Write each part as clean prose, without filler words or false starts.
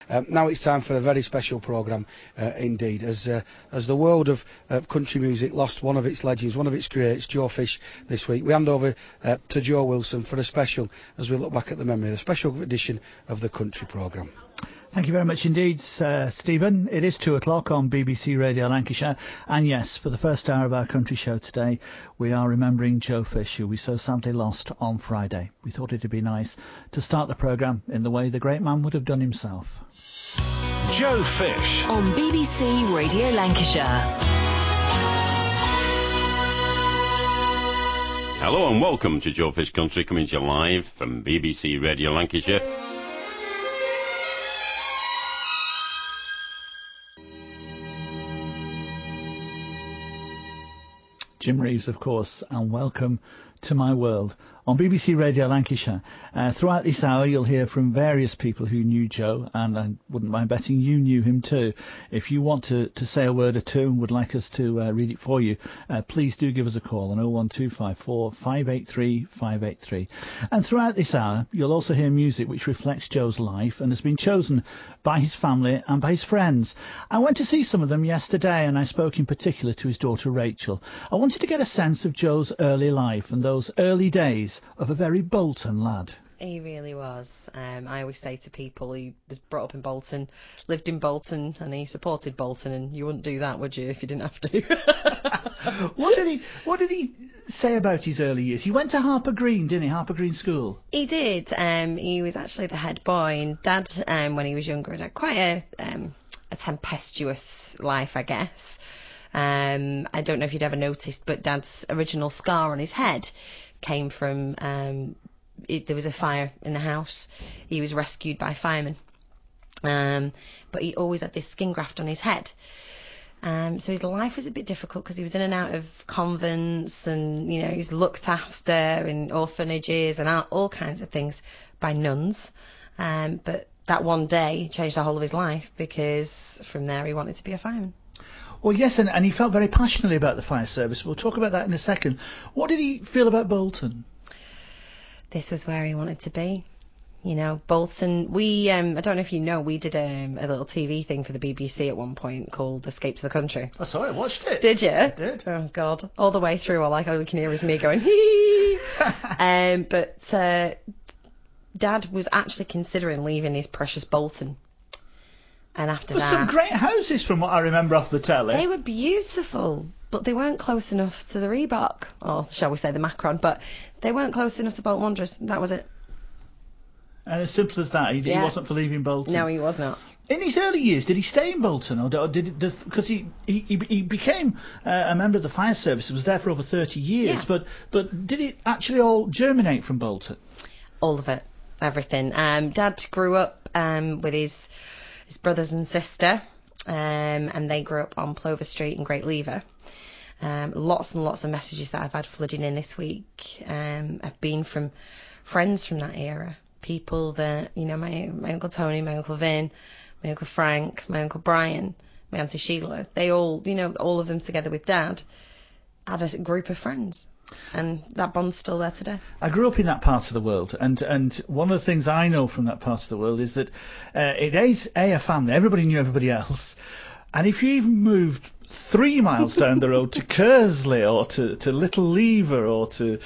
Now it's time for a very special programme indeed, as the world of country music lost one of its legends, one of its greats, Joe Fish, this week. We hand over to Joe Wilson for a special, as we look back at the memory, the special edition of the country programme. Thank you very much indeed, Stephen. It is 2 o'clock on BBC Radio Lancashire. And yes, for the first hour of our country show today, we are remembering Joe Fish, who we so sadly lost on Friday. We thought it'd be nice to start the programme in the way the great man would have done himself. Joe Fish on BBC Radio Lancashire. Hello and welcome to Joe Fish Country, coming to you live from BBC Radio Lancashire. Jim Reeves, of course, and welcome to my world on BBC Radio Lancashire. Throughout this hour you'll hear from various people who knew Joe, and I wouldn't mind betting you knew him too. If you want to say a word or two and would like us to read it for you, please do give us a call on 01254 583 583. And throughout this hour you'll also hear music which reflects Joe's life and has been chosen by his family and by his friends. I went to see some of them yesterday, and I spoke in particular to his daughter Rachel. I wanted to get a sense of Joe's early life and those early days of a very Bolton lad. He really was. I always say to people, he was brought up in Bolton, lived in Bolton, and he supported Bolton, and you wouldn't do that, would you, if you didn't have to? What did he say about his early years? He went to Harper Green, didn't he? Harper Green School. He did. He was actually the head boy, and Dad, when he was younger, had quite a tempestuous life, I guess. I don't know if you'd ever noticed, but Dad's original scar on his head came from there was a fire in the house. He was rescued by firemen, but he always had this skin graft on his head. So his life was a bit difficult because he was in and out of convents, and he was looked after in orphanages and all kinds of things by nuns. But that one day changed the whole of his life, because from there he wanted to be a fireman. Well, yes, and he felt very passionately about the fire service. We'll talk about that in a second. What did he feel about Bolton? This was where he wanted to be. Bolton, we, I don't know if you know, we did a little TV thing for the BBC at one point called Escape to the Country. I saw it, watched it. Did you? I did. Oh, God. All the way through, all you can hear is me going, hee. But Dad was actually considering leaving his precious Bolton. And after There's some great houses from what I remember off the telly. They were beautiful, but they weren't close enough to the Reebok, or shall we say the Macron, but they weren't close enough to Bolton Wanderers. That was it. And as simple as that, he wasn't for leaving Bolton. No, he was not. In his early years, did he stay in Bolton, or did because he became a member of the fire service, was there for over 30 years, yeah. but did it actually all germinate from Bolton? All of it, everything. Dad grew up with his brothers and sister, and they grew up on Plover Street in Great Lever. Lots and lots of messages that I've had flooding in this week have been from friends from that era. People that, my Uncle Tony, my Uncle Vin, my Uncle Frank, my Uncle Brian, my Auntie Sheila, they all, all of them together with Dad, had a group of friends. And that bond's still there today. I grew up in that part of the world, and one of the things I know from that part of the world is that it is a family. Everybody knew everybody else, and if you even moved 3 miles down the road to Kersley or to Little Lever or to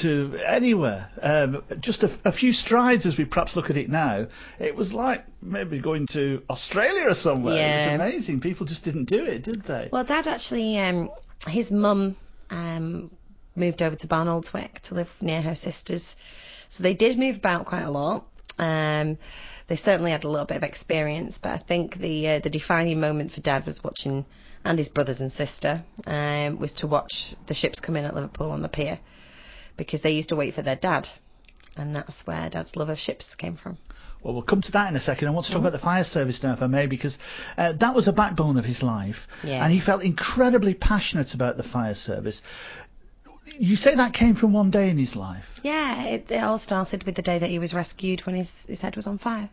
anywhere, just a few strides as we perhaps look at it now, it was like maybe going to Australia or somewhere. Yeah. It was amazing. People just didn't do it, did they? Well, Dad actually, his mum moved over to Barnoldswick to live near her sisters. So they did move about quite a lot. They certainly had a little bit of experience, but I think the defining moment for Dad was watching, and his brothers and sister, was to watch the ships come in at Liverpool on the pier, because they used to wait for their dad, and that's where Dad's love of ships came from. Well, we'll come to that in a second. I want to talk about the fire service now, if I may, because that was a backbone of his life, Yes. and he felt incredibly passionate about the fire service. You say that came from one day in his life? Yeah, it all started with the day that he was rescued when his head was on fire.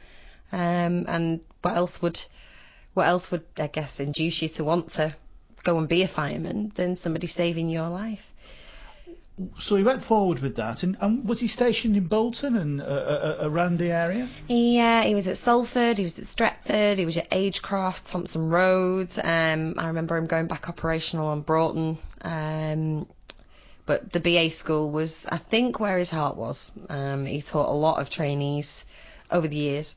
And what else would I guess induce you to want to go and be a fireman than somebody saving your life? So he went forward with that, and was he stationed in Bolton and around the area? He was at Salford, he was at Stretford, he was at Agecroft, Thompson Road. I remember him going back operational on Broughton. But the BA school was, I think, where his heart was. He taught a lot of trainees over the years.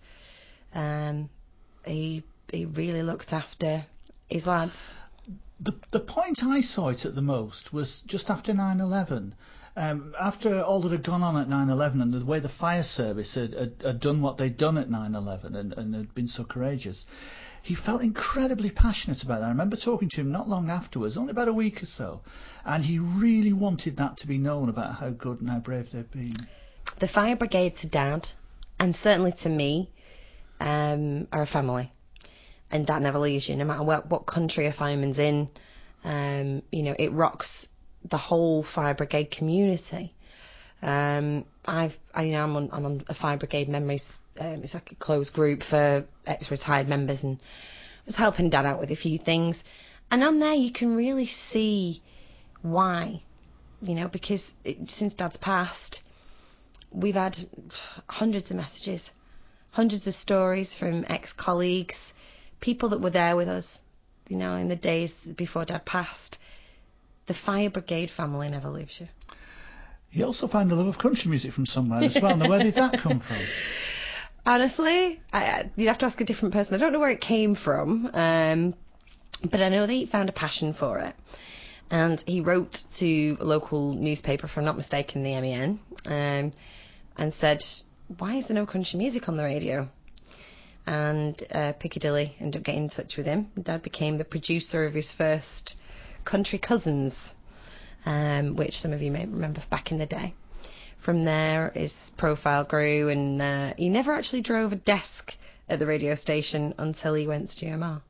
He really looked after his lads. The point I saw it at the most was just after 9/11. After all that had gone on at 9/11 and the way the fire service had done what they'd done at 9/11 and had been so courageous, he felt incredibly passionate about that. I remember talking to him not long afterwards, only about a week or so, and he really wanted that to be known about how good and how brave they'd been. The fire brigade to Dad, and certainly to me, are a family. And that never leaves you, no matter what country a fireman's in. It rocks the whole fire brigade community. I'm on a fire brigade memories. It's like a closed group for ex-retired members, and I was helping Dad out with a few things. And on there, you can really see why. Because since Dad's passed, we've had hundreds of messages, hundreds of stories from ex-colleagues, people that were there with us, in the days before Dad passed. The fire brigade family never leaves you. He also found a love of country music from somewhere as well. Now, where did that come from? Honestly, you'd have to ask a different person. I don't know where it came from, but I know that he found a passion for it. And he wrote to a local newspaper, if I'm not mistaken, the MEN, and said, why is there no country music on the radio? And Piccadilly ended up getting in touch with him. Dad became the producer of his first Country Cousins, which some of you may remember back in the day. From there, his profile grew, and he never actually drove a desk at the radio station until he went to GMR.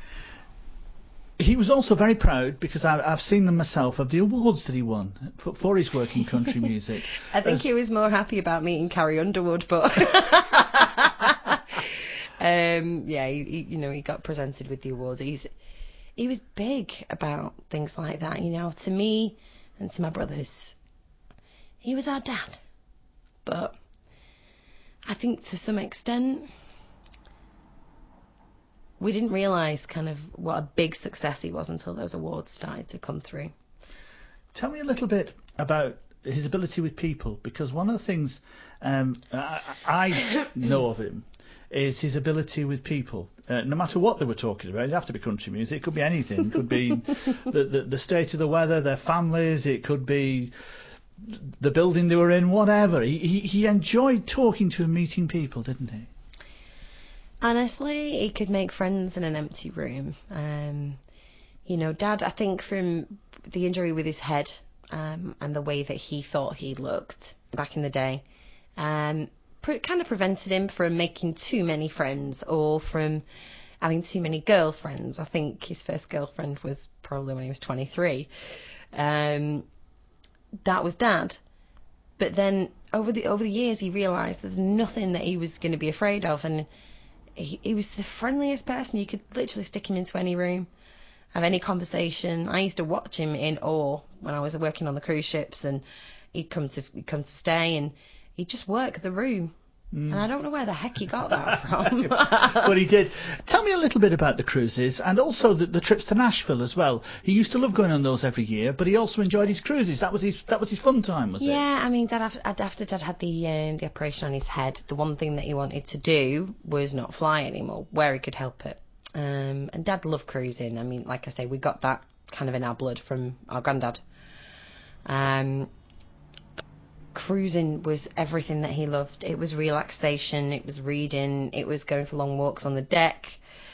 He was also very proud, because I've seen them myself, of the awards that he won for his work in country music. I think he was more happy about meeting Carrie Underwood, but he got presented with the awards. He was big about things like that, to me and to my brothers. He was our dad. But I think to some extent, we didn't realise kind of what a big success he was until those awards started to come through. Tell me a little bit about his ability with people, because one of the things I know of him is his ability with people. No matter what they were talking about, it didn't have to be country music, it could be anything. It could be the state of the weather, their families, it could be the building they were in, whatever. He enjoyed talking to and meeting people, didn't he? Honestly, he could make friends in an empty room. Dad, I think from the injury with his head and the way that he thought he looked back in the day, kind of prevented him from making too many friends or from having too many girlfriends. I think his first girlfriend was probably when he was 23. That was Dad. But then over the years, he realised there's nothing that he was going to be afraid of, and he was the friendliest person. You could literally stick him into any room, have any conversation. I used to watch him in awe when I was working on the cruise ships, and he'd come to stay, and he'd just work the room. And I don't know where the heck he got that from. But he did. Tell me a little bit about the cruises and also the trips to Nashville as well. He used to love going on those every year, but he also enjoyed his cruises. That was his fun time, was it? Yeah, I mean, after Dad had the operation on his head, the one thing that he wanted to do was not fly anymore, where he could help it. And Dad loved cruising. I mean, like I say, we got that kind of in our blood from our granddad. Cruising was everything that he loved. It was relaxation, it was reading, it was going for long walks on the deck.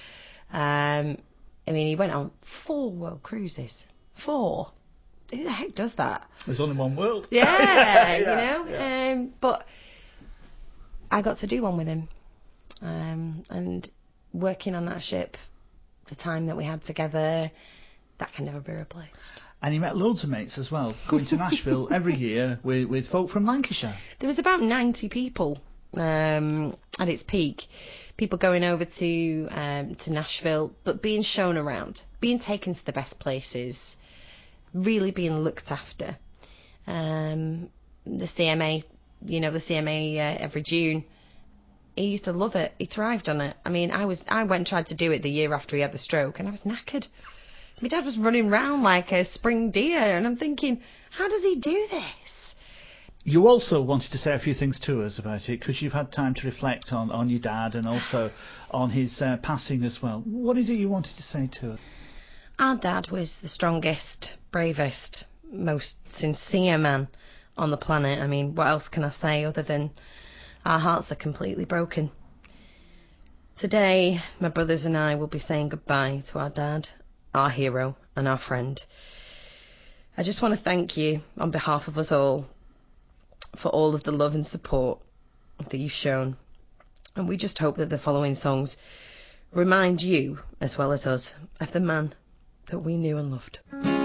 He went on 4 world cruises. 4. Who the heck does that? There's only one world. Yeah, Yeah. But I got to do one with him. And working on that ship, the time that we had together, that can never be replaced. And he met loads of mates as well, going to Nashville every year with folk from Lancashire. There was about 90 people at its peak. People going over to Nashville, but being shown around, being taken to the best places, really being looked after. the CMA, the CMA every June. He used to love it. He thrived on it. I mean, I went and tried to do it the year after he had the stroke, and I was knackered. My dad was running round like a spring deer, and I'm thinking, how does he do this? You also wanted to say a few things to us about it, because you've had time to reflect on your dad and also on his passing as well. What is it you wanted to say to us? Our dad was the strongest, bravest, most sincere man on the planet. I mean, what else can I say other than our hearts are completely broken. Today, my brothers and I will be saying goodbye to our dad, our hero and our friend. I just want to thank you on behalf of us all for all of the love and support that you've shown. And we just hope that the following songs remind you, as well as us, of the man that we knew and loved.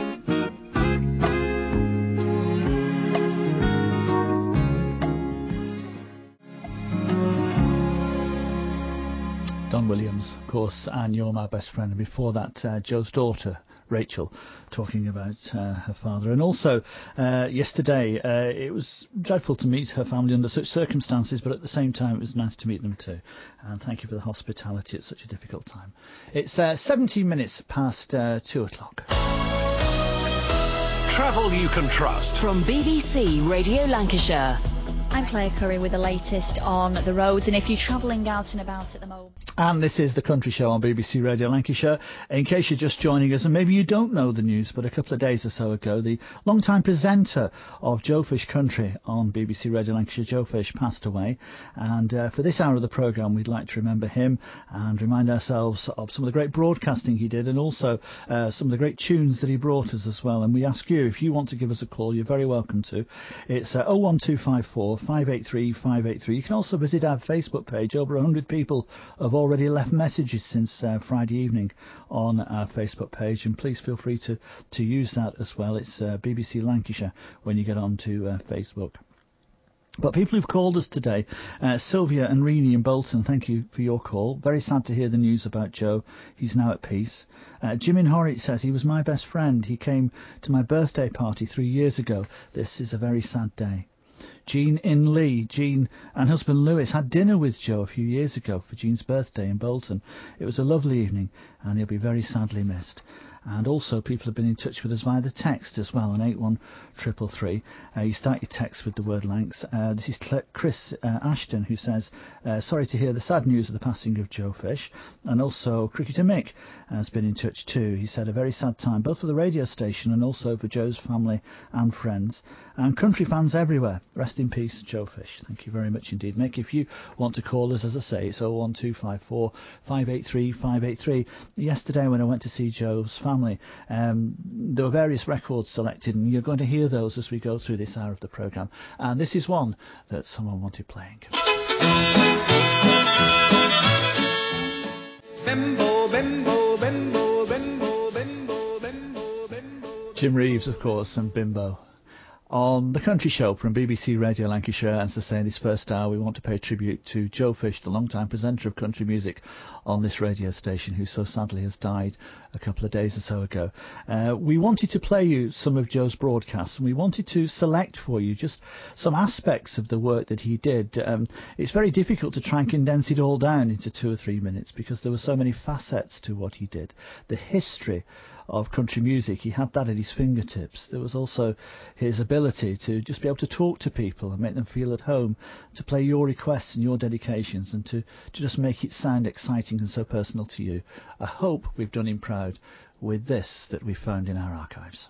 Don Williams, of course, and You're My Best Friend. And before that, Joe's daughter, Rachel, talking about her father. And also, yesterday, it was dreadful to meet her family under such circumstances, but at the same time, it was nice to meet them too. And thank you for the hospitality at such a difficult time. It's 17 minutes past 2 o'clock. Travel you can trust. From BBC Radio Lancashire. I'm Claire Curry with the latest on the roads, and if you're travelling out and about at the moment. And this is The Country Show on BBC Radio Lancashire. In case you're just joining us, and maybe you don't know the news, but a couple of days or so ago, the long-time presenter of Joe Fish Country on BBC Radio Lancashire, Joe Fish, passed away. And for this hour of the programme, we'd like to remember him and remind ourselves of some of the great broadcasting he did, and also some of the great tunes that he brought us as well. And we ask you, if you want to give us a call, you're very welcome to. It's 01254 583 583. You can also visit our Facebook page. Over 100 people have already left messages since Friday evening on our Facebook page, and please feel free to use that as well. It's BBC Lancashire when you get onto Facebook. But people who've called us today, Sylvia and Renee in Bolton, thank you for your call. Very sad to hear the news about Joe. He's now at peace. Jim in Horwich says, he was my best friend. He came to my birthday party 3 years ago. This is a very sad day. Jean in Lee. Jean and husband Lewis had dinner with Joe a few years ago for Jean's birthday in Bolton. It was a lovely evening, and he'll be very sadly missed. And also, people have been in touch with us via the text as well on 81333. You start your text with the word Lancs. This is Chris Ashton, who says, sorry to hear the sad news of the passing of Joe Fish. And also, Cricketer Mick has been in touch too. He said a very sad time, both for the radio station and also for Joe's family and friends. And country fans everywhere. Rest in peace, Joe Fish. Thank you very much indeed, Mick. If you want to call us, as I say, it's 01254 583 583. Yesterday, when I went to see Joe's family, there were various records selected, and you're going to hear those as we go through this hour of the programme. And this is one that someone wanted playing. Bimbo, bimbo, bimbo, bimbo, bimbo, bimbo, bimbo. Jim Reeves, of course, and Bimbo. On The Country Show from BBC Radio Lancashire, as I say, in this first hour, we want to pay tribute to Joe Fish, the long-time presenter of country music on this radio station, who so sadly has died a couple of days or so ago. We wanted to play you some of Joe's broadcasts, and we wanted to select for you just some aspects of the work that he did. It's very difficult to try and condense it all down into 2 or 3 minutes, because there were so many facets to what he did. The history of country music, he had that at his fingertips. There was also his ability to just be able to talk to people and make them feel at home, to play your requests and your dedications, and to just make it sound exciting and so personal to you. I hope we've done him proud with this that we found in our archives.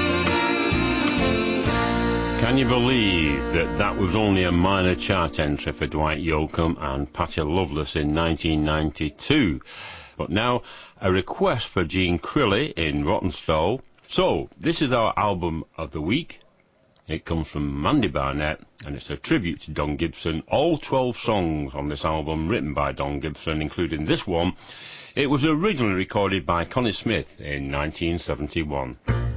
Can you believe that was only a minor chart entry for Dwight Yoakam and Patti Loveless in 1992? But now, a request for Gene Crilly in Rottenstall. So, this is our album of the week. It comes from Mandy Barnett, and it's a tribute to Don Gibson. All 12 songs on this album written by Don Gibson, including this one. It was originally recorded by Connie Smith in 1971.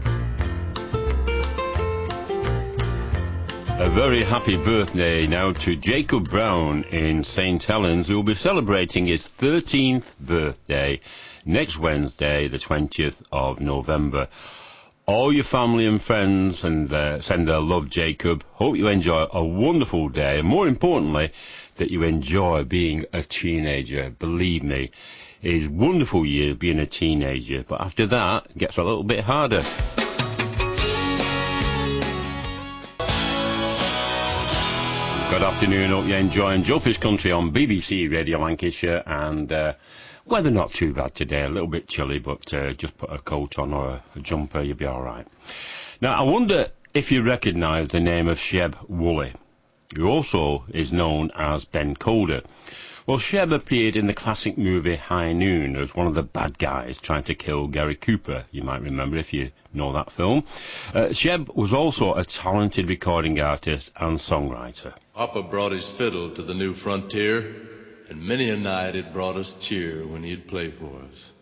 A very happy birthday now to Jacob Brown in St Helens, who will be celebrating his 13th birthday next Wednesday, the 20th of November. all your family and friends and send their love, Jacob. Hope you enjoy a wonderful day, and more importantly, that you enjoy being a teenager. Believe me, it is wonderful year being a teenager, but after that, it gets a little bit harder. Good afternoon, hope you're enjoying Joe Fish Country on BBC Radio Lancashire, and weather not too bad today, a little bit chilly, but just put a coat on or a jumper, you'll be alright. Now, I wonder if you recognise the name of Sheb Wooley, who also is known as Ben Calder. Well, Sheb appeared in the classic movie High Noon as one of the bad guys trying to kill Gary Cooper. You might remember if you know that film. Sheb was also a talented recording artist and songwriter. Papa brought his fiddle to the new frontier, and many a night it brought us cheer when he'd play for us.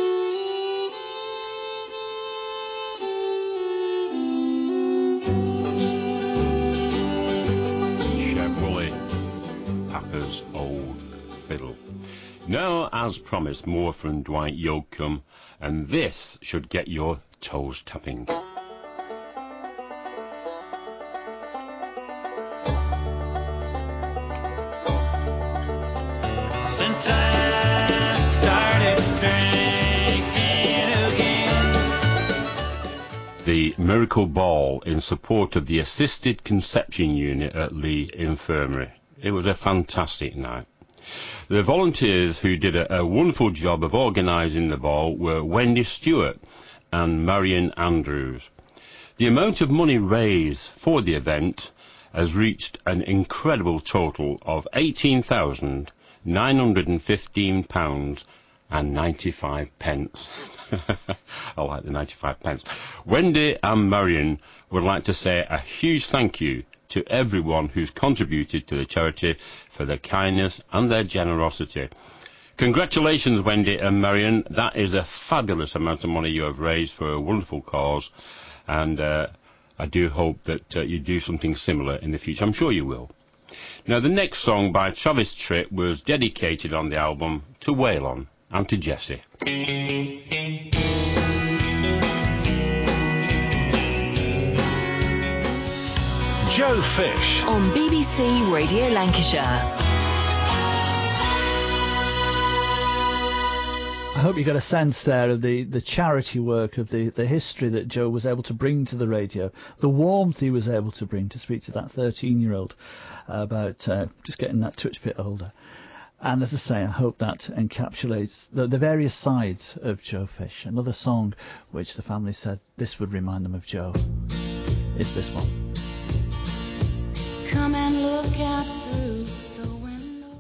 Sheb Wooley, Papa's old fiddle. Now, as promised, more from Dwight Yoakam, and this should get your toes tapping. Since I started drinking again. The Miracle Ball in support of the Assisted Conception Unit at Lee Infirmary. It was a fantastic night. The volunteers who did a wonderful job of organising the ball were Wendy Stewart and Marion Andrews. The amount of money raised for the event has reached an incredible total of £18,915.95. I like the 95 pence. Wendy and Marion would like to say a huge thank you to everyone who's contributed to the charity for their kindness and their generosity. Congratulations, Wendy and Marion. That is a fabulous amount of money you have raised for a wonderful cause, and I do hope that you do something similar in the future. I'm sure you will. Now, the next song by Travis Tritt was dedicated on the album to Waylon and to Jessie. Joe Fish on BBC Radio Lancashire. I hope you got a sense there of the charity work, of the history that Joe was able to bring to the radio, the warmth he was able to bring to speak to that 13-year-old about just getting that touch bit older. And as I say, I hope that encapsulates the various sides of Joe Fish. Another song which the family said this would remind them of Joe is this one. Come and look out through the window.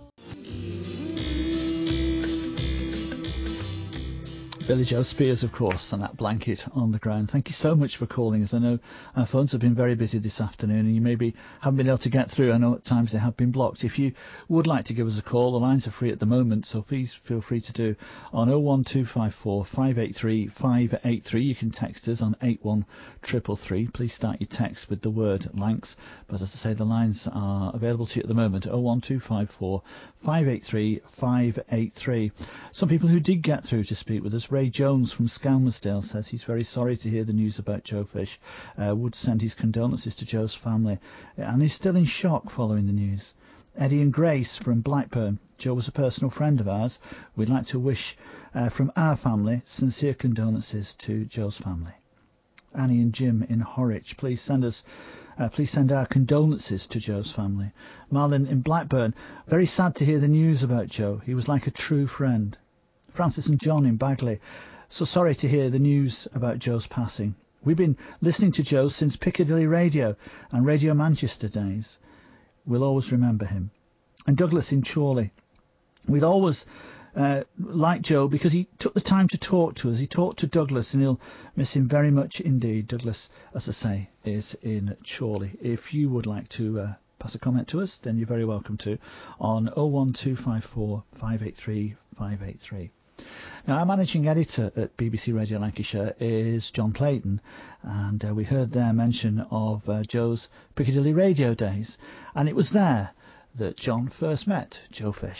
Billy Joe Spears, of course, and that blanket on the ground. Thank you so much for calling us. I know our phones have been very busy this afternoon, and you maybe haven't been able to get through. I know at times they have been blocked. If you would like to give us a call, the lines are free at the moment, so please feel free to do on 01254 583 583. You can text us on 81333. Please start your text with the word Lancs. But as I say, the lines are available to you at the moment, 01254 583 583. Some people who did get through to speak with us, Ray Jones from Skelmersdale says he's very sorry to hear the news about Joe Fish, would send his condolences to Joe's family, and is still in shock following the news. Eddie and Grace from Blackburn, Joe was a personal friend of ours. We'd like to wish from our family sincere condolences to Joe's family. Annie and Jim in Horwich, please send our condolences to Joe's family. Marlon in Blackburn, very sad to hear the news about Joe. He was like a true friend. Francis and John in Bagley, so sorry to hear the news about Joe's passing. We've been listening to Joe since Piccadilly Radio and Radio Manchester days. We'll always remember him. And Douglas in Chorley, we'd always like Joe because he took the time to talk to us. He talked to Douglas, and he'll miss him very much indeed. Douglas, as I say, is in Chorley. If you would like to pass a comment to us, then you're very welcome to on 01254 583 583. Now, our managing editor at BBC Radio Lancashire is John Clayton, and we heard their mention of Joe's Piccadilly Radio days, and it was there that John first met Joe Fish.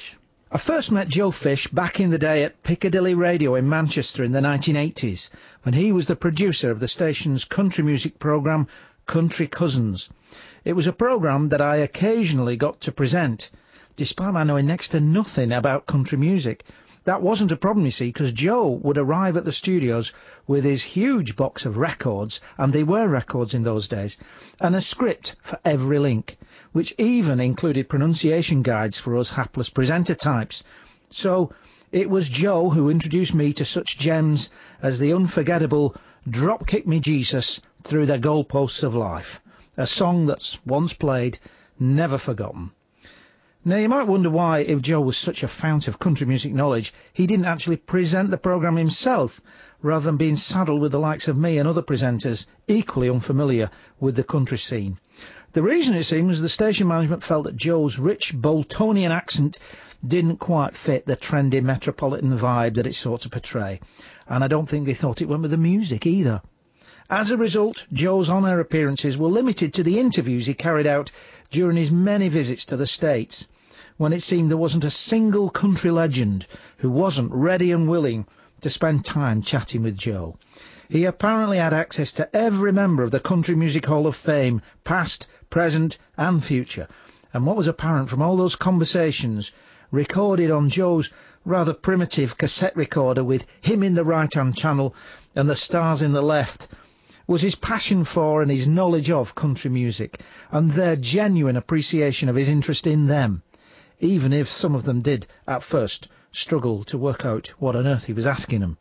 I first met Joe Fish back in the day at Piccadilly Radio in Manchester in the 1980s, when he was the producer of the station's country music programme Country Cousins. It was a programme that I occasionally got to present, despite my knowing next to nothing about country music. That wasn't a problem, you see, because Joe would arrive at the studios with his huge box of records, and they were records in those days, and a script for every link, which even included pronunciation guides for us hapless presenter types. So it was Joe who introduced me to such gems as the unforgettable Drop Kick Me Jesus Through the Goalposts of Life, a song that's once played, never forgotten. Now, you might wonder why, if Joe was such a fount of country music knowledge, he didn't actually present the programme himself, rather than being saddled with the likes of me and other presenters equally unfamiliar with the country scene. The reason, it seems, was the station management felt that Joe's rich Boltonian accent didn't quite fit the trendy metropolitan vibe that it sought to portray, and I don't think they thought it went with the music either. As a result, Joe's on-air appearances were limited to the interviews he carried out during his many visits to the States, when it seemed there wasn't a single country legend who wasn't ready and willing to spend time chatting with Joe. He apparently had access to every member of the Country Music Hall of Fame, past, present and future, and what was apparent from all those conversations, recorded on Joe's rather primitive cassette recorder with him in the right-hand channel and the stars in the left, was his passion for and his knowledge of country music, and their genuine appreciation of his interest in them, even if some of them did, at first, struggle to work out what on earth he was asking them.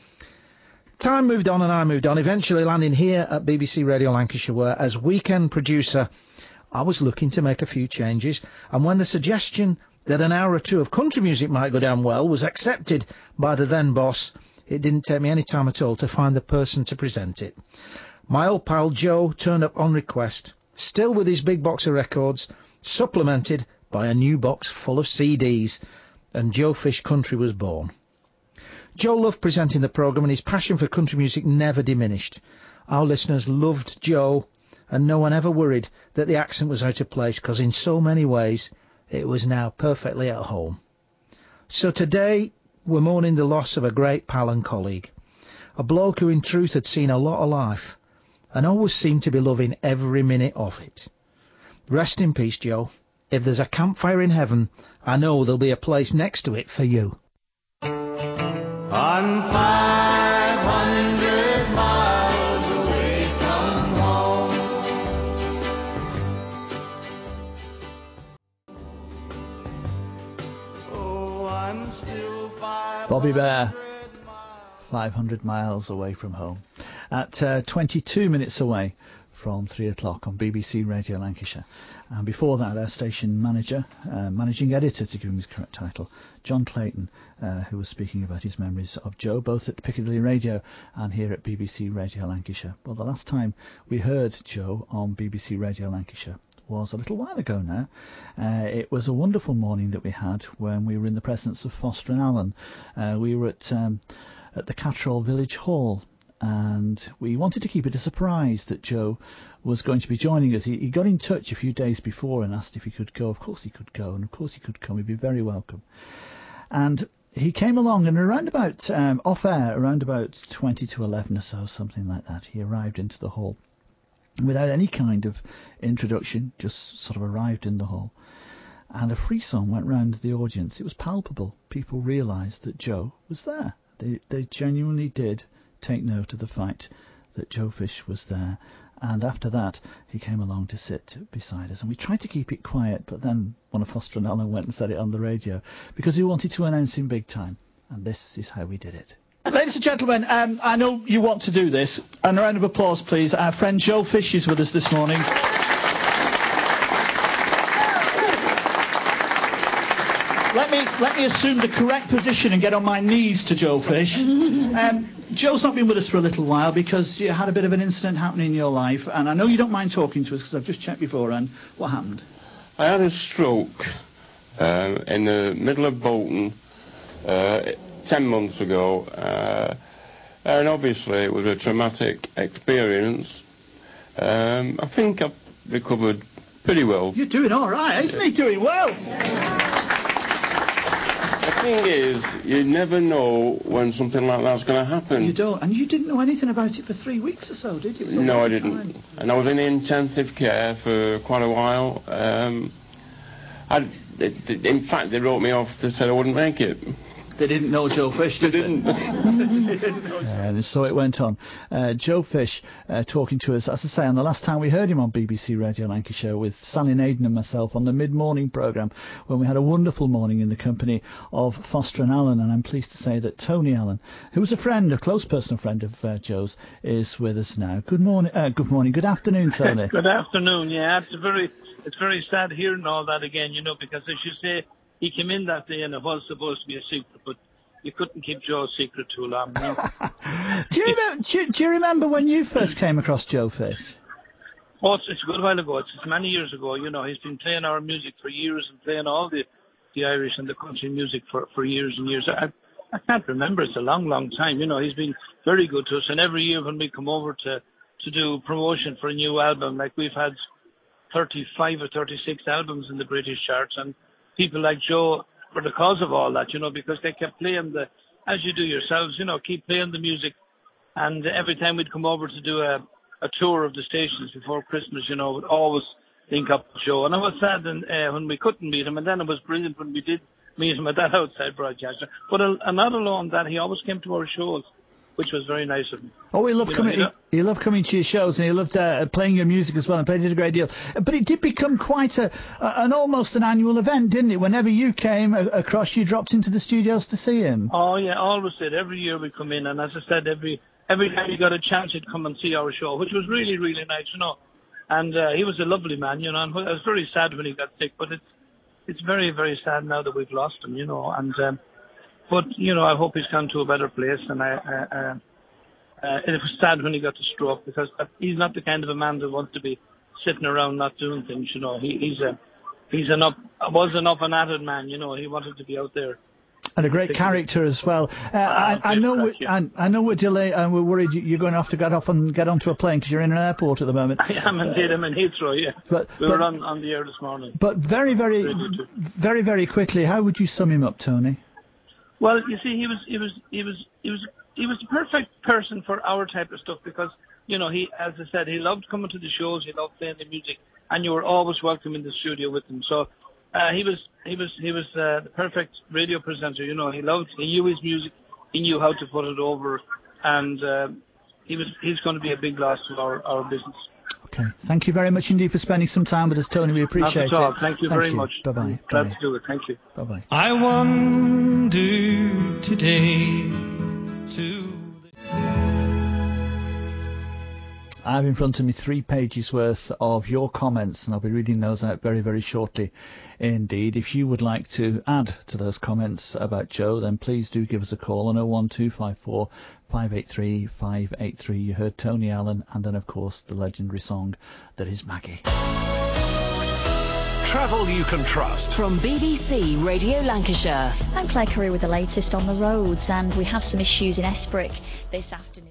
Time moved on and I moved on, eventually landing here at BBC Radio Lancashire, where, as weekend producer, I was looking to make a few changes, and when the suggestion that an hour or two of country music might go down well was accepted by the then boss, it didn't take me any time at all to find the person to present it. My old pal Joe turned up on request, still with his big box of records, supplemented by a new box full of CDs, and Joe Fish Country was born. Joe loved presenting the programme, and his passion for country music never diminished. Our listeners loved Joe, and no one ever worried that the accent was out of place, because in so many ways it was now perfectly at home. So today we're mourning the loss of a great pal and colleague, a bloke who in truth had seen a lot of life, and always seemed to be loving every minute of it. Rest in peace, Joe. If there's a campfire in heaven, I know there'll be a place next to it for you. I'm 500 miles away from home. Oh, I'm still 500 Bobby Bear, 500 miles away from home. At 22 minutes away from 3 o'clock on BBC Radio Lancashire. And before that, our station manager, managing editor to give him his correct title, John Clayton, who was speaking about his memories of Joe, both at Piccadilly Radio and here at BBC Radio Lancashire. Well, the last time we heard Joe on BBC Radio Lancashire was a little while ago now. It was a wonderful morning that we had when we were in the presence of Foster and Allen. We were at the Cattrall Village Hall, and we wanted to keep it a surprise that Joe was going to be joining us. He got in touch a few days before and asked if he could go. Of course he could go, and of course he could come. He'd be very welcome. And he came along, and around about, off-air, around about 20 to 11 or so, something like that, he arrived into the hall without any kind of introduction, just sort of arrived in the hall. And a frisson went round the audience. It was palpable. People realised that Joe was there. They genuinely did take note of the fact that Joe Fish was there, and after that he came along to sit beside us, and we tried to keep it quiet, but then one of Foster and Allen went and said it on the radio because we wanted to announce him big time, and this is how we did it. Ladies and gentlemen, I know you want to do this, and a round of applause please. Our friend Joe Fish is with us this morning. Let me assume the correct position and get on my knees to Joe Fish. Joe's not been with us for a little while because you had a bit of an incident happening in your life, and I know you don't mind talking to us because I've just checked beforehand. What happened? I had a stroke in the middle of Bolton 10 months ago, and obviously it was a traumatic experience. I think I've recovered pretty well. You're doing all right, isn't he? Doing well. thing is, you never know when something like that's going to happen. You don't, and you didn't know anything about it for 3 weeks or so, did you? No, I didn't. And I was in intensive care for quite a while. In fact, they wrote me off. They said I wouldn't make it. They didn't know Joe Fish, did they? Didn't. And so it went on. Joe Fish talking to us, as I say, on the last time we heard him on BBC Radio Lancashire with Sally Naden and myself on the mid-morning programme, when we had a wonderful morning in the company of Foster and Allen. And I'm pleased to say that Tony Allen, who was a friend, a close personal friend of Joe's, is with us now. Good morning, good afternoon, Tony. Good afternoon, yeah. It's very sad hearing all that again, you know, because as you say, he came in that day and it was supposed to be a secret, but you couldn't keep Joe's secret too long. You know? Do you remember when you first came across Joe Fish? Oh, it's a good while ago. It's many years ago. You know, he's been playing our music for years and playing all the Irish and the country music for years and years. I can't remember. It's a long, long time. You know, he's been very good to us. And every year when we come over to do promotion for a new album, like we've had 35 or 36 albums in the British charts, and people like Joe were the cause of all that, you know, because they kept playing as you do yourselves, you know, keep playing the music. And every time we'd come over to do a tour of the stations before Christmas, you know, we'd always link up with Joe. And I was sad when we couldn't meet him, and then it was brilliant when we did meet him at that outside broadcaster. But not alone that, he always came to our shows, which was very nice of him. Oh, he loved coming. He loved coming to your shows, and he loved playing your music as well, and played it a great deal. But it did become quite an almost an annual event, didn't it? Whenever you came across, you dropped into the studios to see him. Oh yeah, always did. Every year we'd come in, and as I said, every time you got a chance, he'd come and see our show, which was really, really nice, you know. And he was a lovely man, you know. And I was very sad when he got sick, but it's very, very sad now that we've lost him, you know. And but, you know, I hope he's gone to a better place, and it was sad when he got the stroke, because he's not the kind of a man that wants to be sitting around not doing things, you know. Was an up and at it man, you know. He wanted to be out there. And a great character as well. I know we're delayed, and we're worried you're going to have to get off and get onto a plane because you're in an airport at the moment. I am indeed. I'm in Heathrow, yeah. But we were on the air this morning. But very, very quickly, how would you sum him up, Tony? Well, you see, he was the perfect person for our type of stuff, because, you know, he, as I said, he loved coming to the shows, he loved playing the music, and you were always welcome in the studio with him. So he was the perfect radio presenter. You know, he knew his music, he knew how to put it over, and he's going to be a big loss to our business. Okay, thank you very much indeed for spending some time with us, Tony. We appreciate it. Thank you very much. Bye-bye. Glad to do it. Thank you. Bye-bye. I wonder today to... I have in front of me 3 pages worth of your comments, and I'll be reading those out very, very shortly indeed. If you would like to add to those comments about Joe, then please do give us a call on 01254 583 583. You heard Tony Allen, and then, of course, the legendary song that is Maggie. Travel you can trust. From BBC Radio Lancashire. I'm Claire Curry with the latest on the roads, and we have some issues in Esbrook this afternoon.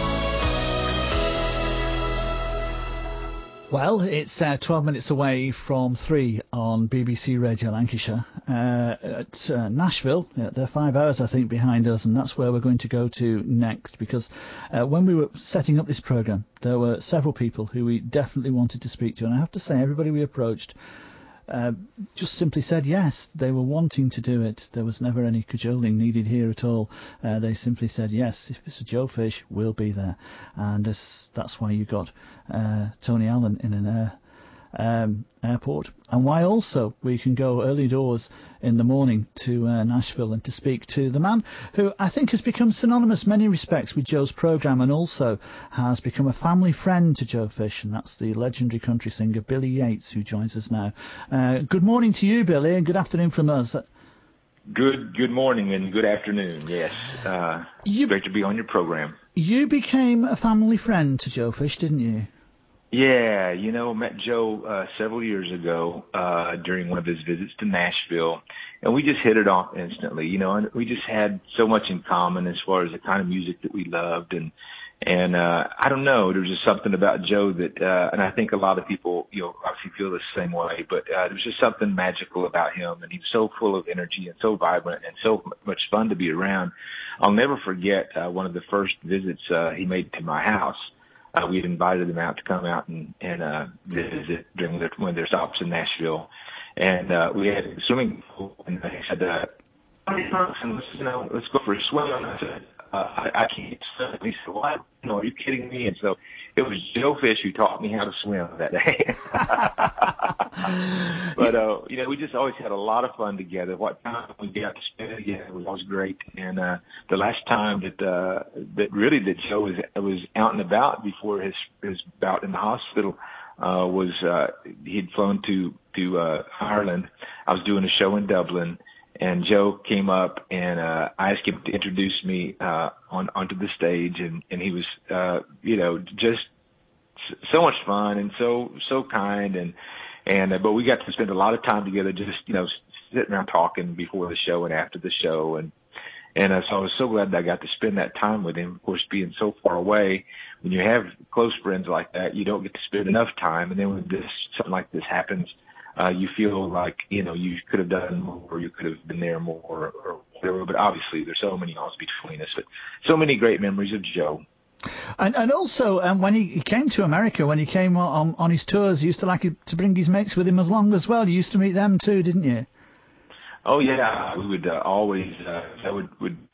Well, it's 12 minutes away from 3 on BBC Radio Lancashire. At Nashville, they're 5 hours, I think, behind us, and that's where we're going to go to next, because when we were setting up this programme, there were several people who we definitely wanted to speak to, and I have to say, everybody we approached just simply said yes. They were wanting to do it. There was never any cajoling needed here at all. They simply said yes, if it's a Joe Fish, we'll be there. And that's why you got Tony Allen in an airport, and why also we can go early doors in the morning to Nashville and to speak to the man who I think has become synonymous in many respects with Joe's programme, and also has become a family friend to Joe Fish, and that's the legendary country singer Billy Yates, who joins us now. Good morning to you, Billy, and good afternoon from us. Good morning and good afternoon. Yes, great to be on your program. You became a family friend to Joe Fish, didn't you? Yeah, you know, met Joe several years ago during one of his visits to Nashville, and we just hit it off instantly, you know, and we just had so much in common as far as the kind of music that we loved, and And I don't know, there's just something about Joe that, and I think a lot of people, obviously feel the same way, but there's just something magical about him, and he was so full of energy and so vibrant and so much fun to be around. I'll never forget one of the first visits he made to my house. We had invited him out to come out and visit during one of their stops in Nashville, and we had a swimming pool, and he said, let's go for a swim. And I said, I can't swim. And he said, what? Are you kidding me? And so it was Joe Fish who taught me how to swim that day. But, we just always had a lot of fun together. What time we got to spend together was always great. And the last time that Joe was out and about before his bout in the hospital was he'd flown to Ireland. I was doing a show in Dublin. And Joe came up, and I asked him to introduce me onto the stage, and he was, just so much fun and so kind, but we got to spend a lot of time together, just sitting around talking before the show and after the show, and so I was so glad that I got to spend that time with him. Of course, being so far away, when you have close friends like that, you don't get to spend enough time, and then when something like this happens, you feel like, you could have done more, or you could have been there more, or whatever. But obviously, there's so many miles between us. But so many great memories of Joe. And also, when he came to America, when he came on his tours, he used to like to bring his mates with him as well. You used to meet them too, didn't you? Oh yeah, we would always. I would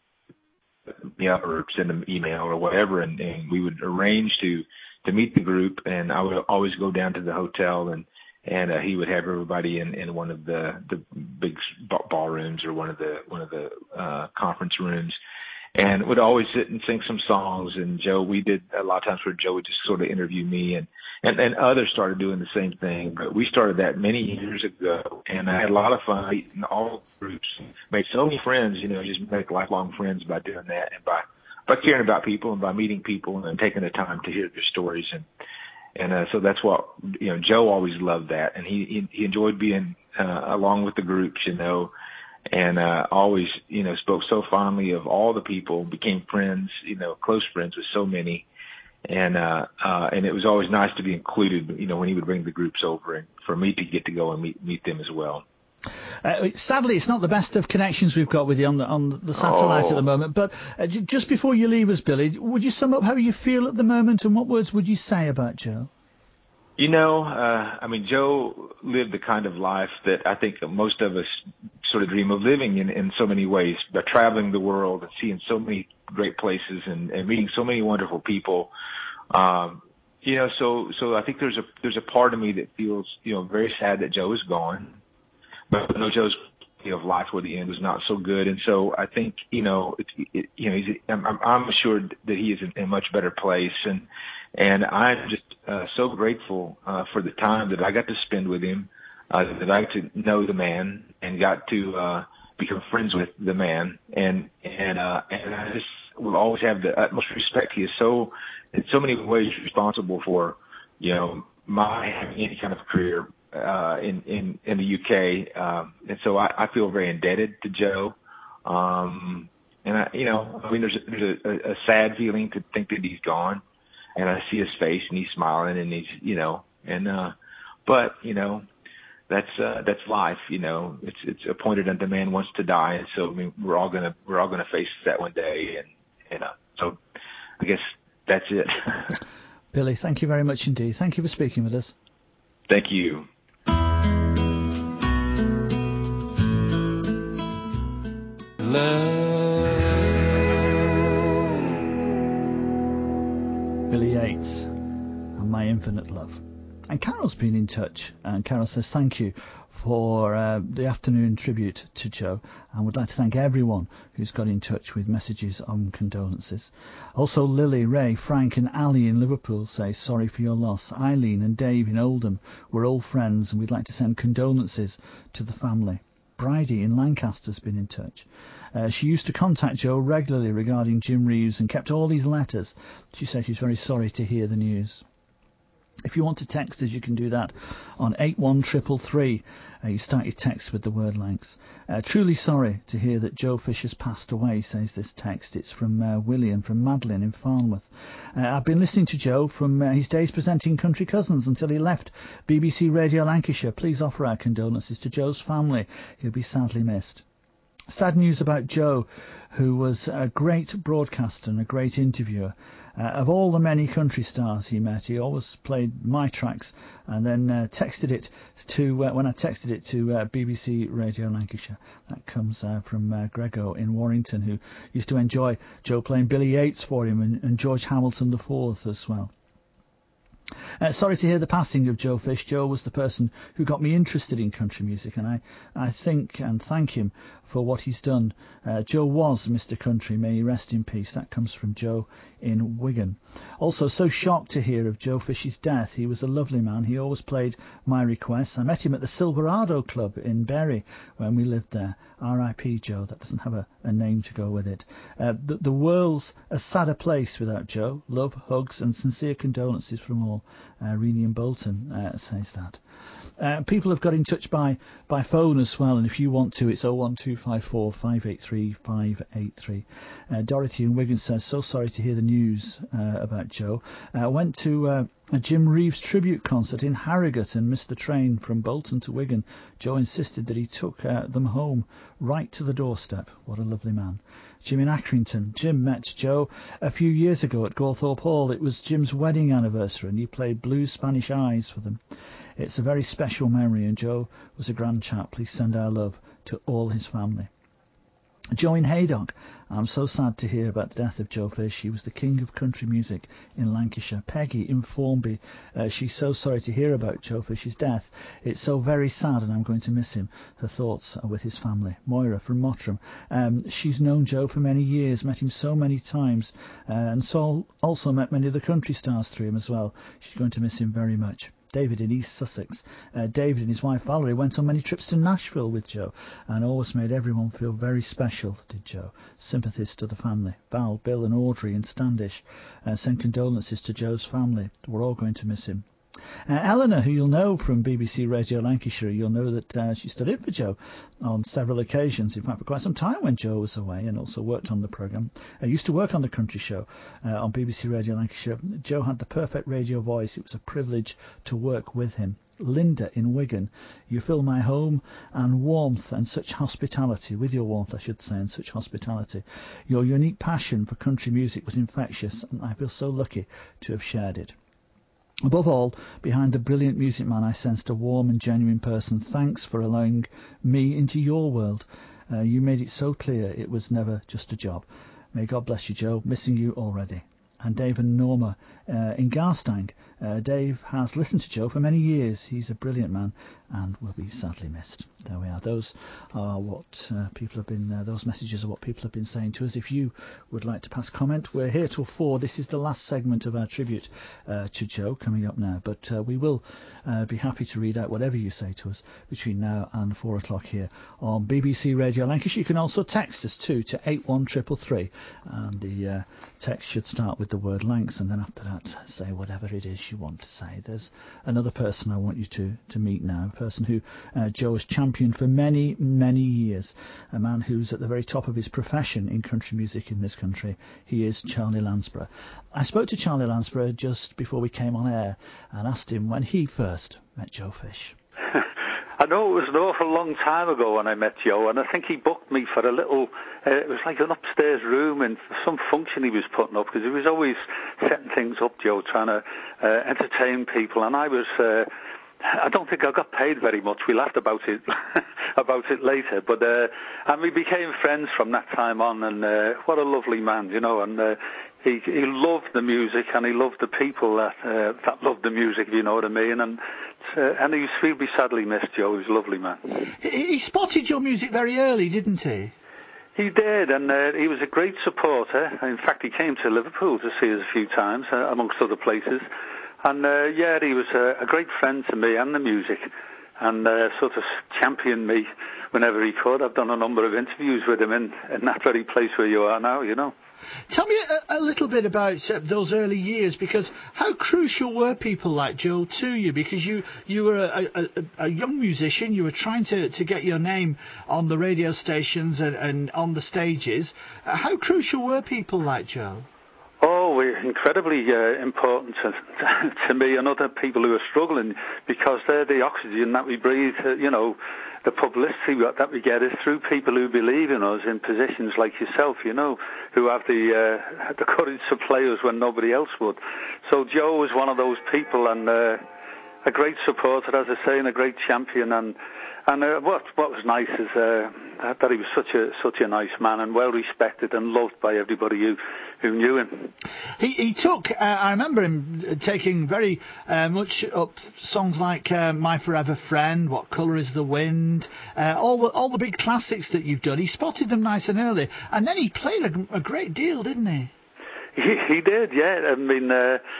or send them email or whatever, and we would arrange to meet the group, and I would always go down to the hotel and he would have everybody in one of the big ballrooms or one of the conference rooms, and would always sit and sing some songs. And Joe, we did a lot of times where Joe would just sort of interview me, and others started doing the same thing. But we started that many years ago, and I had a lot of fun meeting all groups, made so many friends. Just make lifelong friends by doing that, and by caring about people and by meeting people and taking the time to hear their stories. And so that's what, Joe always loved that. And he enjoyed being, along with the groups, and, always, spoke so fondly of all the people, became friends, close friends with so many. And it was always nice to be included, when he would bring the groups over, and for me to get to go and meet them as well. Sadly, it's not the best of connections we've got with you on the satellite at the moment. But just before you leave us, Billy, would you sum up how you feel at the moment, and what words would you say about Joe? Joe lived the kind of life that I think most of us sort of dream of living in so many ways, by traveling the world and seeing so many great places and meeting so many wonderful people. So I think there's a part of me that feels, very sad that Joe is gone. But I know Joe's of life where the end was not so good, and so I think I'm assured that he is in a much better place, and I'm just so grateful for the time that I got to spend with him, that I got to know the man and got to become friends with the man, and I just will always have the utmost respect. He is so in so many ways responsible for my having any kind of career in the UK, and so I feel very indebted to Joe. And there's a sad feeling to think that he's gone, and I see his face and he's smiling and he's, but that's life. It's appointed unto man once to die, and so we're all gonna face that one day, and so I guess that's it. Billy, thank you very much indeed. Thank you for speaking with us. Thank you. Billy Yates and My Infinite Love. And Carol's been in touch, and Carol says thank you for the afternoon tribute to Joe, and would like to thank everyone who's got in touch with messages on condolences. Also Lily, Ray, Frank and Ali in Liverpool say sorry for your loss. Eileen and Dave in Oldham, we're old friends and we'd like to send condolences to the family. Bridie in Lancaster's been in touch. She used to contact Joe regularly regarding Jim Reeves and kept all his letters. She says she's very sorry to hear the news. If you want to text us, you can do that on 81333. You start your text with the word Lancs. Truly sorry to hear that Joe Fish has passed away, says this text. It's from William, from Madeline in Farnworth. I've been listening to Joe from his days presenting Country Cousins until he left BBC Radio Lancashire. Please offer our condolences to Joe's family. He'll be sadly missed. Sad news about Joe, who was a great broadcaster and a great interviewer. Of all the many country stars he met, he always played my tracks and then texted it to, when I texted it to BBC Radio Lancashire. That comes from Grego in Warrington, who used to enjoy Joe playing Billy Yates for him and George Hamilton IV as well. Sorry to hear the passing of Joe Fish. Joe was the person who got me interested in country music, and I think and thank him for what he's done. Joe was Mr. Country. May he rest in peace. That comes from Joe in Wigan. Also, so shocked to hear of Joe Fish's death. He was a lovely man. He always played my requests. I met him at the Silverado Club in Bury when we lived there. R.I.P. Joe. That doesn't have a name to go with it. The world's a sadder place without Joe. Love, hugs and sincere condolences from all. Reenie and Bolton says that. People have got in touch by phone as well, and if you want to, it's 01254 583 583. Dorothy in Wigan says, so sorry to hear the news about Joe. Went to a Jim Reeves tribute concert in Harrogate and missed the train from Bolton to Wigan. Joe insisted that he took them home right to the doorstep. What a lovely man. Jim in Accrington. Jim met Joe a few years ago at Gawthorpe Hall. It was Jim's wedding anniversary and he played Blues Spanish Eyes for them. It's a very special memory, and Joe was a grand chap. Please send our love to all his family. Joe in Haydock. I'm so sad to hear about the death of Joe Fish. He was the king of country music in Lancashire. Peggy in Formby. She's so sorry to hear about Joe Fish's death. It's so very sad and I'm going to miss him. Her thoughts are with his family. Moira from Mottram. She's known Joe for many years, met him so many times, and so also met many of the country stars through him as well. She's going to miss him very much. David in East Sussex. David and his wife Valerie went on many trips to Nashville with Joe and always made everyone feel very special, did Joe. Sympathies to the family. Val, Bill and Audrey in Standish send condolences to Joe's family. We're all going to miss him. Eleanor, who you'll know from BBC Radio Lancashire, you'll know that she stood in for Joe on several occasions, in fact for quite some time when Joe was away, and also worked on the programme. Used to work on the country show on BBC Radio Lancashire. Joe had the perfect radio voice. It was a privilege to work with him. Linda in Wigan, you fill my home and warmth and such hospitality, with your warmth I should say, and such hospitality. Your unique passion for country music was infectious, and I feel so lucky to have shared it. Above all, behind the brilliant music man I sensed a warm and genuine person. Thanks for allowing me into your world. You made it so clear it was never just a job. May God bless you, Joe. Missing you already. And Dave and Norma in Garstang. Dave has listened to Joe for many years. He's a brilliant man and will be sadly missed. There we are. Those are what people have been. Those messages are what people have been saying to us. If you would like to pass comment, we're here till 4. This is the last segment of our tribute to Joe coming up now. But we will be happy to read out whatever you say to us between now and 4 o'clock here on BBC Radio Lancashire. You can also text us too to 81333, and the text should start with the word Lancs, and then after that say whatever it is you want to say. There's another person I want you to meet now, a person who Joe has championed for many, many years, a man who's at the very top of his profession in country music in this country. He is Charlie Lansborough. I spoke to Charlie Lansborough just before we came on air and asked him when he first met Joe Fish. I know it was an awful long time ago when I met Joe, and I think he booked me for a little, it was like an upstairs room and some function he was putting up, because he was always setting things up, Joe, trying to entertain people, and I was, I don't think I got paid very much. We laughed about it later, but and we became friends from that time on, and what a lovely man, you know, and he loved the music and he loved the people that loved the music, if you know what I mean, and he'll be sadly missed, Joe. He was a lovely man. He spotted your music very early, didn't he? He did, and he was a great supporter. In fact, he came to Liverpool to see us a few times, amongst other places. And, yeah, he was a great friend to me and the music, and sort of championed me whenever he could. I've done a number of interviews with him in that very place where you are now, you know. Tell me a little bit about those early years, because how crucial were people like Joe to you? Because you were a young musician, you were trying to get your name on the radio stations and on the stages. How crucial were people like Joe? Oh, incredibly important to me and other people who are struggling, because they're the oxygen that we breathe. The publicity that we get is through people who believe in us in positions like yourself, who have the courage to play us when nobody else would. So Joe was one of those people, and a great supporter, as I say, and a great champion. And what was nice is that he was such a nice man and well respected and loved by everybody who knew him. He took, I remember him taking very much up songs like My Forever Friend, What Colour Is the Wind, all the big classics that you've done. He spotted them nice and early, and then he played a great deal, didn't he? He did, yeah. I mean,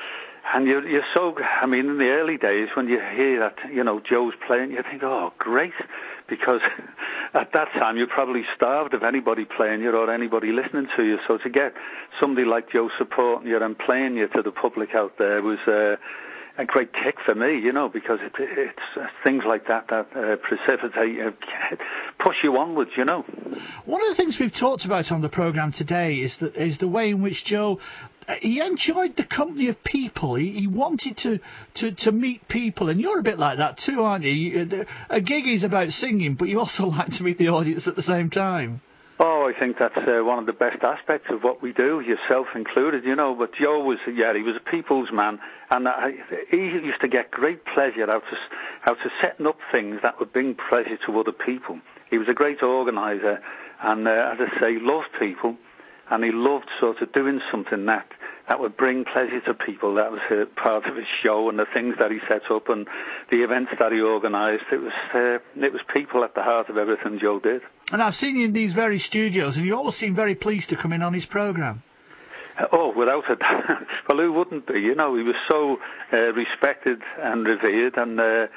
and you're so, I mean, in the early days when you hear that, Joe's playing, you think, oh, great, because at that time you're probably starved of anybody playing you or anybody listening to you. So to get somebody like Joe supporting you and playing you to the public out there was a great kick for me, because it's things like that precipitate, push you onwards, One of the things we've talked about on the programme today is the way in which Joe, he enjoyed the company of people. He wanted to meet people, and you're a bit like that too, aren't you? A gig is about singing, but you also like to meet the audience at the same time. Oh, I think that's one of the best aspects of what we do, yourself included, But Joe was, he was a people's man, and he used to get great pleasure out of setting up things that would bring pleasure to other people. He was a great organiser, and as I say, loved people, and he loved sort of doing something that would bring pleasure to people. That was part of his show and the things that he set up and the events that he organised. It was people at the heart of everything Joe did. And I've seen you in these very studios, and you always seem very pleased to come in on his programme. Oh, without a doubt. Well, who wouldn't be? He was so respected and revered, and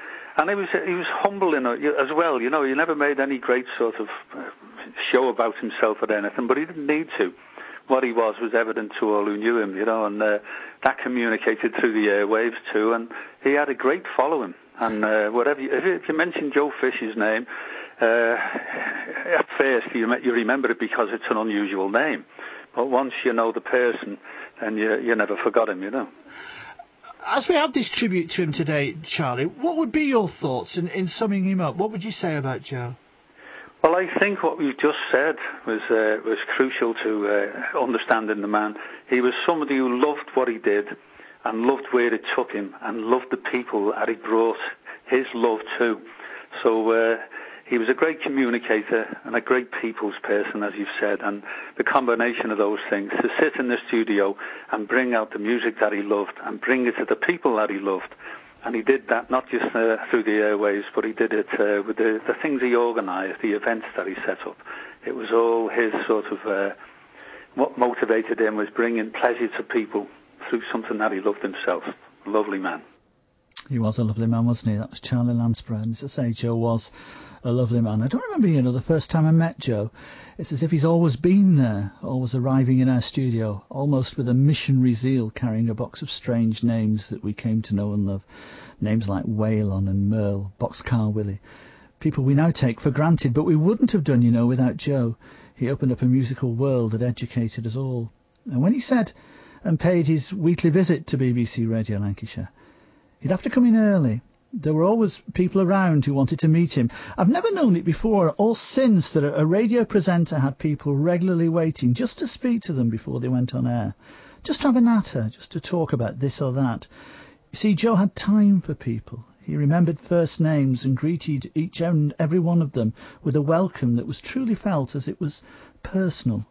he was humble as well. He never made any great sort of show about himself or anything, but he didn't need to. What he was evident to all who knew him, and that communicated through the airwaves too. And he had a great following. And if you mention Joe Fish's name, at first you remember it because it's an unusual name. But once you know the person, then you never forgot him, As we have this tribute to him today, Charlie, what would be your thoughts in summing him up? What would you say about Joe? Well, I think what you just said was crucial to understanding the man. He was somebody who loved what he did and loved where it took him and loved the people that he brought his love to. So he was a great communicator and a great people's person, as you've said, and the combination of those things, to sit in the studio and bring out the music that he loved and bring it to the people that he loved. And he did that not just through the airwaves, but he did it with the things he organised, the events that he set up. It was all his sort of, what motivated him was bringing pleasure to people through something that he loved himself. A lovely man. He was a lovely man, wasn't he? That was Charlie Lansborough. And as I say, Joe was a lovely man. I don't remember, the first time I met Joe. It's as if he's always been there, always arriving in our studio, almost with a missionary zeal, carrying a box of strange names that we came to know and love. Names like Waylon and Merle, Boxcar Willie. People we now take for granted, but we wouldn't have done, without Joe. He opened up a musical world that educated us all. And when he said and paid his weekly visit to BBC Radio Lancashire, he'd have to come in early. There were always people around who wanted to meet him. I've never known it before or since that a radio presenter had people regularly waiting just to speak to them before they went on air. Just to have a natter, just to talk about this or that. You see, Joe had time for people. He remembered first names and greeted each and every one of them with a welcome that was truly felt as it was personal.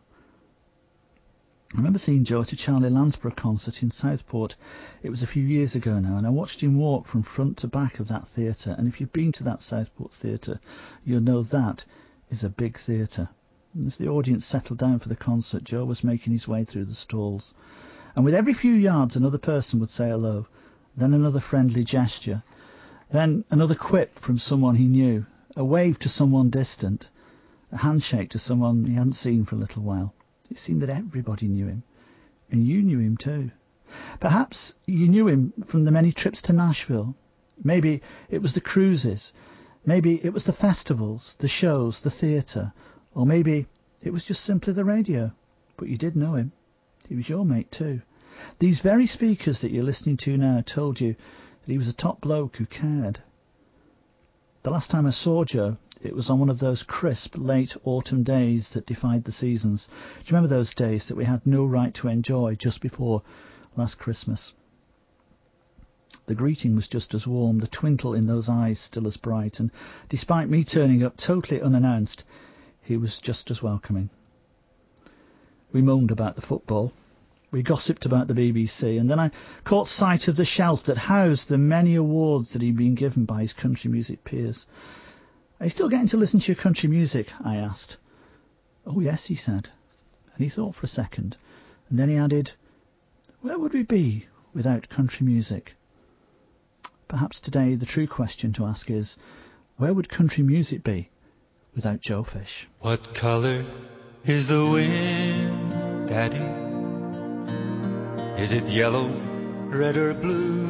I remember seeing Joe at a Charlie Lansborough concert in Southport. It was a few years ago now, and I watched him walk from front to back of that theatre. And if you've been to that Southport theatre, you'll know that is a big theatre. And as the audience settled down for the concert, Joe was making his way through the stalls. And with every few yards, another person would say hello, then another friendly gesture, then another quip from someone he knew, a wave to someone distant, a handshake to someone he hadn't seen for a little while. It seemed that everybody knew him, and you knew him too. Perhaps you knew him from the many trips to Nashville. Maybe it was the cruises. Maybe it was the festivals, the shows, the theatre. Or maybe it was just simply the radio. But you did know him. He was your mate too. These very speakers that you're listening to now told you that he was a top bloke who cared. The last time I saw Joe, it was on one of those crisp, late autumn days that defied the seasons. Do you remember those days that we had no right to enjoy just before last Christmas? The greeting was just as warm, the twinkle in those eyes still as bright, and despite me turning up totally unannounced, he was just as welcoming. We moaned about the football. We gossiped about the BBC, and then I caught sight of the shelf that housed the many awards that he'd been given by his country music peers. "Are you still getting to listen to your country music?" I asked. "Oh yes," he said, and he thought for a second, and then he added, "Where would we be without country music?" Perhaps today the true question to ask is, where would country music be without Joe Fish? What color is the wind, Daddy? Is it yellow, red or blue?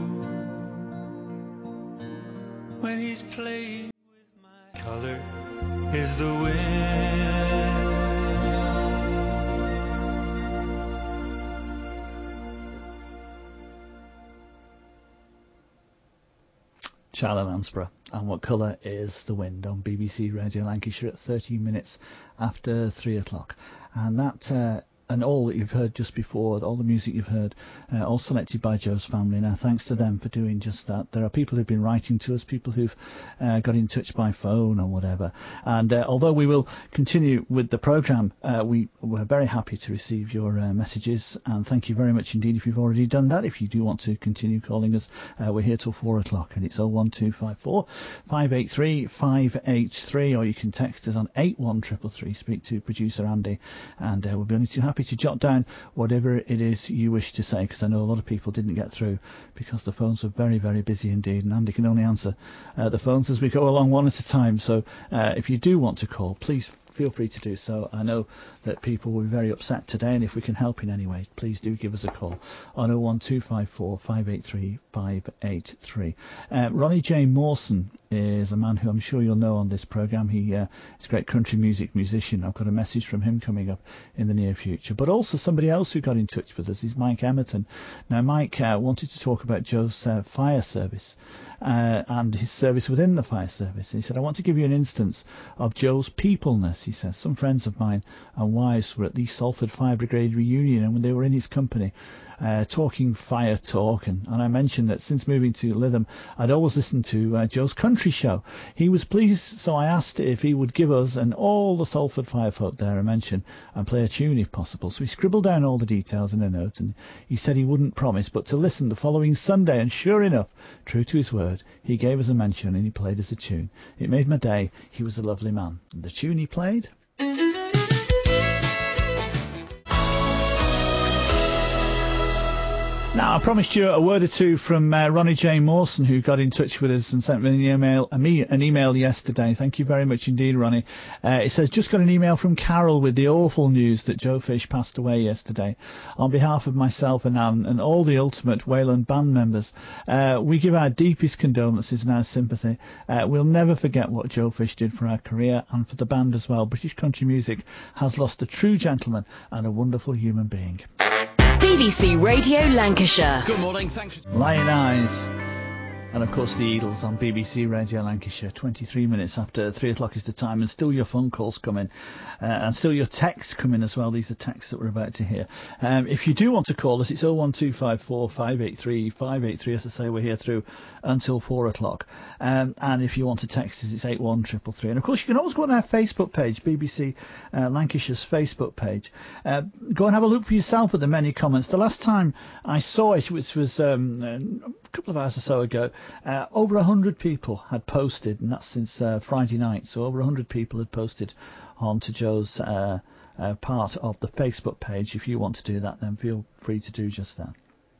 When he's playing with my color is the wind. Charlie Lansborough, and What Colour is the Wind on BBC Radio Lancashire at 13 minutes after 3 o'clock. And that and all that you've heard just before, all the music you've heard, all selected by Joe's family. Now, thanks to them for doing just that. There are people who've been writing to us, people who've got in touch by phone or whatever. And although we will continue with the programme, we're very happy to receive your messages. And thank you very much indeed if you've already done that. If you do want to continue calling us, we're here till 4 o'clock, and it's 01254 583 583, or you can text us on 81333. Speak to producer Andy, and we'll be only too happy to jot down whatever it is you wish to say, because I know a lot of people didn't get through because the phones were very, very busy indeed, and Andy can only answer the phones as we go along one at a time. So if you do want to call, please feel free to do so. I know that people will be very upset today, and if we can help in any way, please do give us a call on 01254 583 583. Ronnie J. Mawson is a man who I'm sure you'll know on this programme. He is a great country music musician. I've got a message from him coming up in the near future. But also somebody else who got in touch with us is Mike Emerton. Now, Mike wanted to talk about Joe's fire service. And his service within the fire service. He said, "I want to give you an instance of Joe's peopleness." He says, "Some friends of mine and wives were at the Salford Fire Brigade reunion, and when they were in his company, talking fire talk, and I mentioned that since moving to Lytham, I'd always listened to Joe's country show. He was pleased, so I asked if he would give us and all the Salford firefolk there a mention and play a tune if possible. So he scribbled down all the details in a note, and he said he wouldn't promise, but to listen the following Sunday, and sure enough, true to his word, he gave us a mention and he played us a tune. It made my day. He was a lovely man." And the tune he played? Now, I promised you a word or two from Ronnie J. Mawson, who got in touch with us and sent me an email yesterday. Thank you very much indeed, Ronnie. It says, "Just got an email from Carol with the awful news that Joe Fish passed away yesterday. On behalf of myself and Anne and all the Ultimate Wayland band members, we give our deepest condolences and our sympathy. We'll never forget what Joe Fish did for our career and for the band as well. British country music has lost a true gentleman and a wonderful human being." BBC Radio Lancashire. Good morning, thanks. Lion Eyes. And of course the Eagles on BBC Radio Lancashire. 23 minutes after 3 o'clock is the time, and still your phone calls coming, and still your texts coming as well. These are texts that we're about to hear. If you do want to call us, it's 01254 583 583. As I say, we're here through until 4 o'clock. And if you want to text us, it's 81333. And of course, you can always go on our Facebook page, BBC Lancashire's Facebook page. Go and have a look for yourself at the many comments. The last time I saw it, which was a couple of hours or so ago, over 100 people had posted, and that's since Friday night. So over 100 people had posted onto Joe's part of the Facebook page. If you want to do that, then feel free to do just that.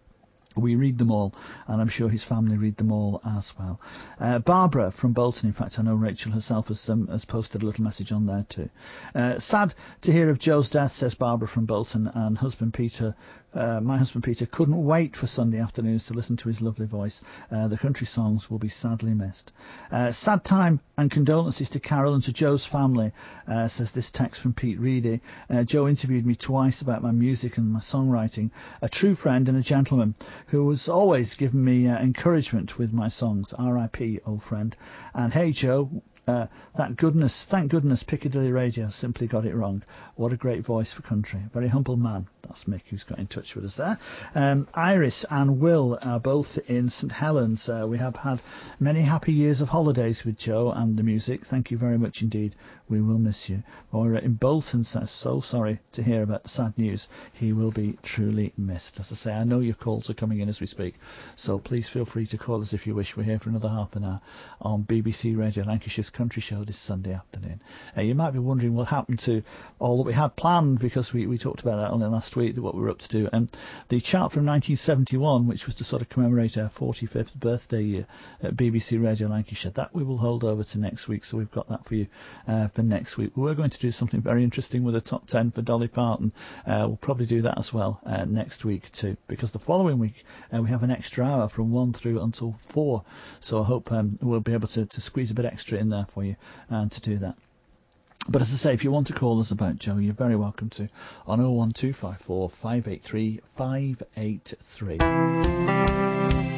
We read them all, and I'm sure his family read them all as well. Barbara from Bolton, in fact, I know Rachel herself has posted a little message on there too. Sad to hear of Joe's death, says Barbara from Bolton, and my husband Peter couldn't wait for Sunday afternoons to listen to his lovely voice. The country songs will be sadly missed. Sad time and condolences to Carol and to Joe's family, says this text from Pete Reedy. Joe interviewed me twice about my music and my songwriting, a true friend and a gentleman who has always given me encouragement with my songs. R.I.P. old friend. And hey Joe, thank goodness Piccadilly Radio simply got it wrong. What a great voice for country. Very humble man. That's Mick who's got in touch with us there. Iris and Will are both in St Helens. We have had many happy years of holidays with Joe and the music. Thank you very much indeed. We will miss you. Or in Bolton says, so sorry to hear about the sad news. He will be truly missed. As I say, I know your calls are coming in as we speak, so please feel free to call us if you wish. We're here for another half an hour on BBC Radio Lancashire's Country Show this Sunday afternoon. You might be wondering what happened to all that we had planned, because we talked about that only last week, what we were up to do. And the chart from 1971, which was to sort of commemorate our 45th birthday year at BBC Radio Lancashire, that we will hold over to next week, so we've got that for you for next week. We're going to do something very interesting with a top 10 for Dolly Parton. We'll probably do that as well next week too, because the following week we have an extra hour from 1 through until 4, so I hope we'll be able to squeeze a bit extra in there for you and to do that. But as I say, if you want to call us about Joe, you're very welcome to on 01254 583 583.